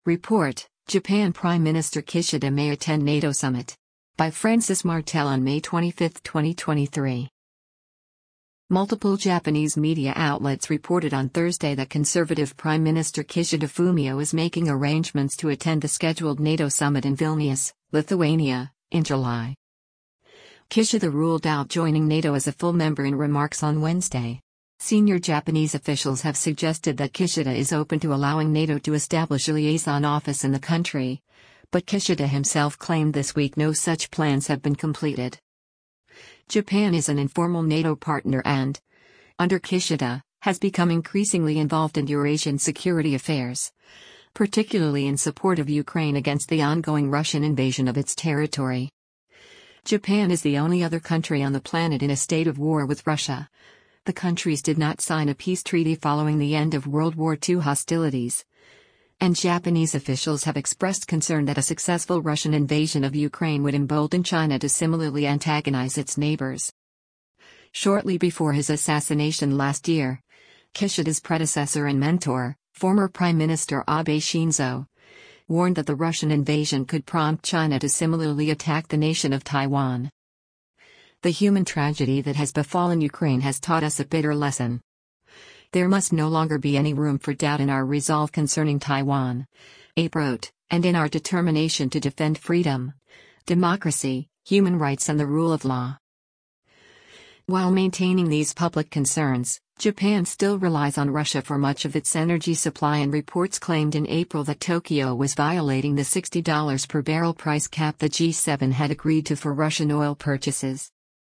Report: Japan Prime Minister Kishida may attend NATO summit. By Francis Martel on May 25, 2023. Multiple Japanese media outlets reported on Thursday that Conservative Prime Minister Kishida Fumio is making arrangements to attend the scheduled NATO summit in Vilnius, Lithuania, in July. Kishida ruled out joining NATO as a full member in remarks on Wednesday. Senior Japanese officials have suggested that Kishida is open to allowing NATO to establish a liaison office in the country, but Kishida himself claimed this week no such plans have been completed. Japan is an informal NATO partner and, under Kishida, has become increasingly involved in Eurasian security affairs, particularly in support of Ukraine against the ongoing Russian invasion of its territory. Japan is the only other country on the planet in a state of war with Russia. The countries did not sign a peace treaty following the end of World War II hostilities, and Japanese officials have expressed concern that a successful Russian invasion of Ukraine would embolden China to similarly antagonize its neighbors. Shortly before his assassination last year, Kishida's predecessor and mentor, former Prime Minister Abe Shinzo, warned that the Russian invasion could prompt China to similarly attack the nation of Taiwan. The human tragedy that has befallen Ukraine has taught us a bitter lesson. There must no longer be any room for doubt in our resolve concerning Taiwan, Abe wrote, and in our determination to defend freedom, democracy, human rights and the rule of law. While maintaining these public concerns, Japan still relies on Russia for much of its energy supply, and reports claimed in April that Tokyo was violating the $60 per barrel price cap the G7 had agreed to for Russian oil purchases.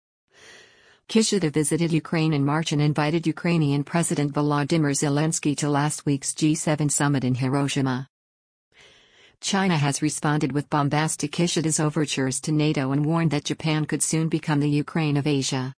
Kishida visited Ukraine in March and invited Ukrainian President Volodymyr Zelensky to last week's G7 summit in Hiroshima. China has responded with bombast to Kishida's overtures to NATO and warned that Japan could soon become the Ukraine of Asia.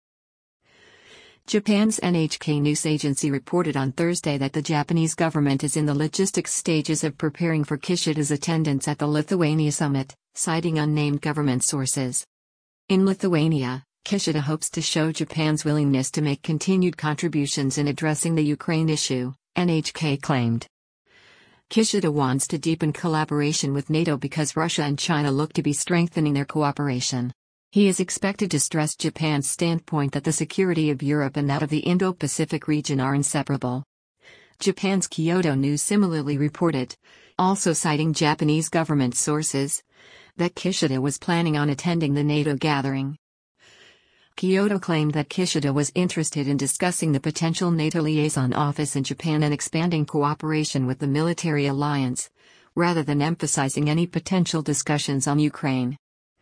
Japan's NHK news agency reported on Thursday that the Japanese government is in the logistics stages of preparing for Kishida's attendance at the Lithuania summit, citing unnamed government sources. In Lithuania, Kishida hopes to show Japan's willingness to make continued contributions in addressing the Ukraine issue, NHK claimed. Kishida wants to deepen collaboration with NATO because Russia and China look to be strengthening their cooperation. He is expected to stress Japan's standpoint that the security of Europe and that of the Indo-Pacific region are inseparable. Japan's Kyodo News similarly reported, also citing Japanese government sources, that Kishida was planning on attending the NATO gathering. Kyodo claimed that Kishida was interested in discussing the potential NATO liaison office in Japan and expanding cooperation with the military alliance, rather than emphasizing any potential discussions on Ukraine.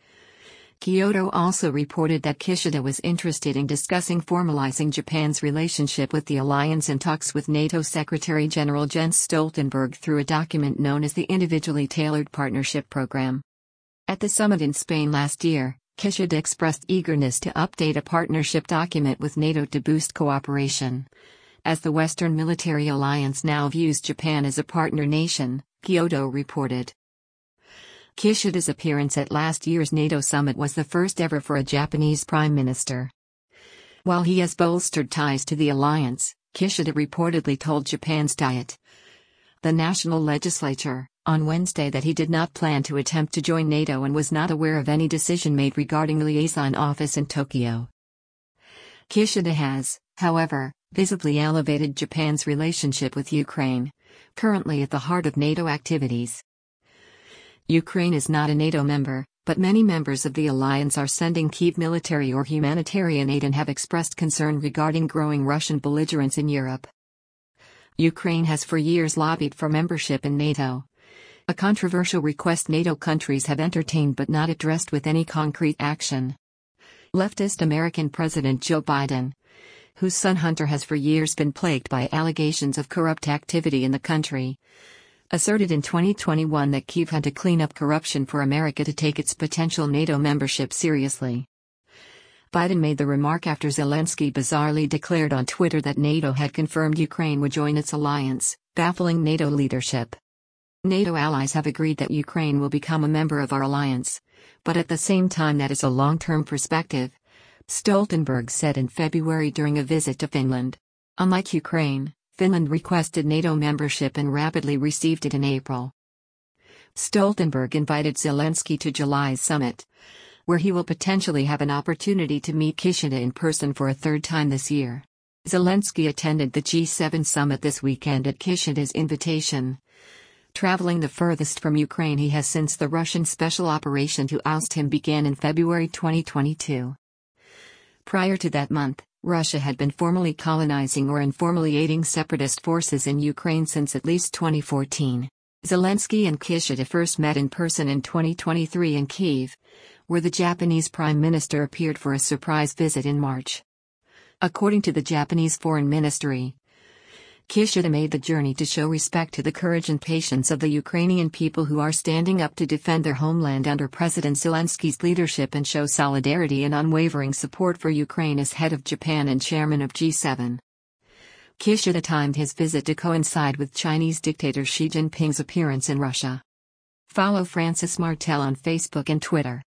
Kyodo also reported that Kishida was interested in discussing formalizing Japan's relationship with the alliance in talks with NATO Secretary-General Jens Stoltenberg through a document known as the Individually Tailored Partnership Program. At the summit in Spain last year, Kishida expressed eagerness to update a partnership document with NATO to boost cooperation. As the Western military alliance now views Japan as a partner nation, Kyodo reported. Kishida's appearance at last year's NATO summit was the first ever for a Japanese prime minister. While he has bolstered ties to the alliance, Kishida reportedly told Japan's Diet, the national legislature, on Wednesday that he did not plan to attempt to join NATO and was not aware of any decision made regarding the liaison office in Tokyo. Kishida has, however, visibly elevated Japan's relationship with Ukraine, currently at the heart of NATO activities. Ukraine is not a NATO member, but many members of the alliance are sending Kyiv military or humanitarian aid and have expressed concern regarding growing Russian belligerence in Europe. Ukraine has for years lobbied for membership in NATO, a controversial request NATO countries have entertained but not addressed with any concrete action. Leftist American President Joe Biden, whose son Hunter has for years been plagued by allegations of corrupt activity in the country, asserted in 2021 that Kyiv had to clean up corruption for America to take its potential NATO membership seriously. Biden made the remark after Zelensky bizarrely declared on Twitter that NATO had confirmed Ukraine would join its alliance, baffling NATO leadership. NATO allies have agreed that Ukraine will become a member of our alliance, but at the same time that is a long-term perspective, Stoltenberg said in February during a visit to Finland. Unlike Ukraine, Finland requested NATO membership and rapidly received it in April. Stoltenberg invited Zelensky to July's summit, where he will potentially have an opportunity to meet Kishida in person for a third time this year. Zelensky attended the G7 summit this weekend at Kishida's invitation, traveling the furthest from Ukraine he has since the Russian special operation to oust him began in February 2022. Prior to that month, Russia had been formally colonizing or informally aiding separatist forces in Ukraine since at least 2014. Zelensky and Kishida first met in person in 2023 in Kyiv, where the Japanese Prime Minister appeared for a surprise visit in March. According to the Japanese Foreign Ministry, Kishida made the journey to show respect to the courage and patience of the Ukrainian people who are standing up to defend their homeland under President Zelensky's leadership and show solidarity and unwavering support for Ukraine as head of Japan and chairman of G7. Kishida timed his visit to coincide with Chinese dictator Xi Jinping's appearance in Russia. Follow Francis Martel on Facebook and Twitter.